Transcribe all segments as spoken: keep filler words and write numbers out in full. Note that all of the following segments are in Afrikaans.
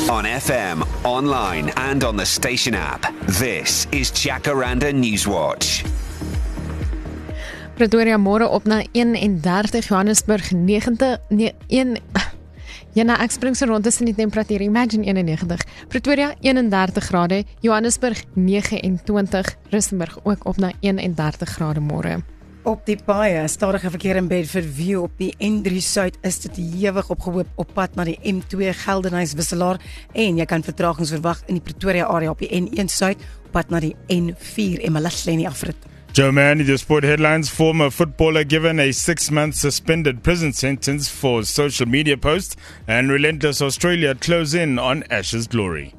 On F M, online and on the station app. This is Jacaranda Newswatch. Pretoria môre op na eenendertig, Johannesburg negentig, nee, een, ja, nou, ek spring so rond tussen die temperatuur, imagine eenennegentig, Pretoria eenendertig grade, Johannesburg negenentwintig, Rustenburg ook op na eenendertig grade môre. Op die paaie, stadige verkeer in Bedford View op die N drie Suid is dit hewig opgehoop op pad na die M twee Geldenhuys Wisselaar en jy kan vertragings verwag in die Pretoria area op die N een Suid op pad na die N vier en Malasheni afrit. Joe Manny, the sport headlines. Former footballer given a six-month suspended prison sentence for social media posts, and relentless Australia close in on Ashes glory.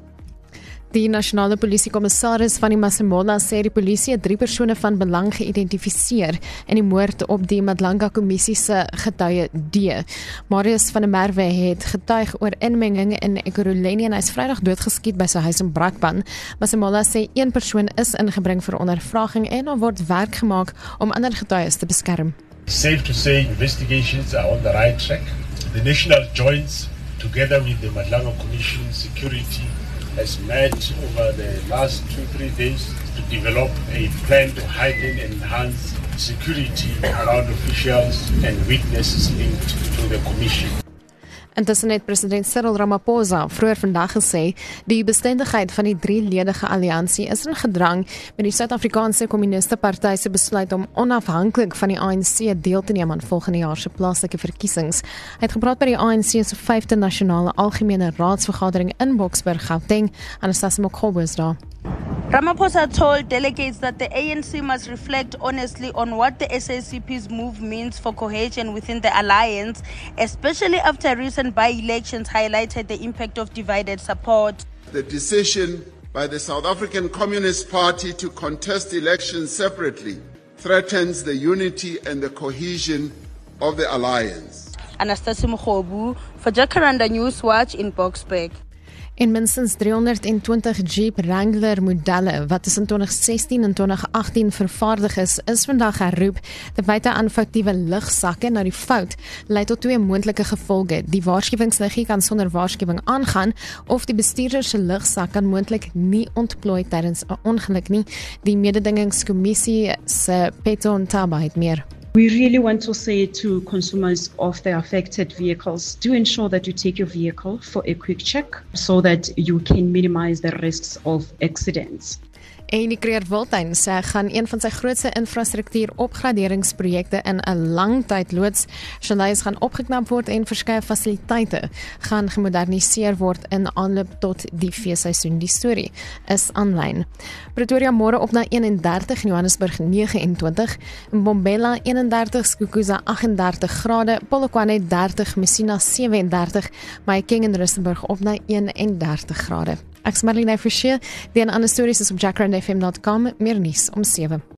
Die nasionale polisiekommissaris van die Masemola sê die polisie het drie persone van belang geïdentifiseer in die moord op die Madlanga kommissie se getuie D. Marius van der Merwe het getuig oor inmenging in Ekurhuleni en hy is Vrydag doodgeskiet by sy huis in Brakpan. Masemola sê een persoon is ingebring vir ondervraging en daar word werk gemaak om ander getuies te beskerm. Safe to say investigations are on the right track. The National Joints, together with the Madlanga Commission Security, has met over the last two, three days to develop a plan to heighten and enhance security around officials and witnesses linked to the commission. Intussen het president Cyril Ramaphosa vroeër vandag gesê die bestendigheid van die drieledige alliansie is in gedrang met die Suid-Afrikaanse Kommuniste Party se besluit om onafhanklik van die A N C deel te neem aan volgende jaar se plaaslike verkiesings. Hy het gepraat by die A N C se vyfde nasionale algemene raadsvergadering in Boksburg, Gauteng. Anastasia Mokgobo is daar. Ramaphosa told delegates that the A N C must reflect honestly on what the S A C P's move means for cohesion within the alliance, especially after recent by-elections highlighted the impact of divided support. The decision by the South African Communist Party to contest elections separately threatens the unity and the cohesion of the alliance. Anastasia Mokgobo for Jacaranda Newswatch in Boksburg. En minstens driehonderdtwintig Jeep Wrangler modelle wat tussen twintig sestien en twintig agtien vervaardig is, is vandag herroep. De buiteaanfaktiewe lugsakke na die fout lei tot twee moontlike gevolge. Die waarskuwingsliggie kan sonder waarskuwing aangaan of die bestuurder se lugsak kan moontlik nie ontplooi tydens 'n ongeluk nie. Die mededingingskommissie se Peto Ntaba het meer. We really want to say to consumers of the affected vehicles, do ensure that you take your vehicle for a quick check so that you can minimize the risks of accidents. En die Creer Wildtuin sê gaan een van sy grootste infrastruktuur opgraderingsprojekte in 'n lang tyd loods. Chalets gaan opgeknap word en verskeie fasiliteite gaan gemoderniseer word in aanloop tot die feesseisoen. Die storie is aanlyn. Pretoria môre op na eenendertig, Johannesburg negenentwintig, Mbombela eenendertig, Skukuza agtendertig grade, Polokwane dertig, Messina sewendertig, Mahikeng en Rustenburg op na eenendertig grade. Ek is Marlene Forsie, die en ander stories is op jacaranda f m dot com, meer nuus om sewe.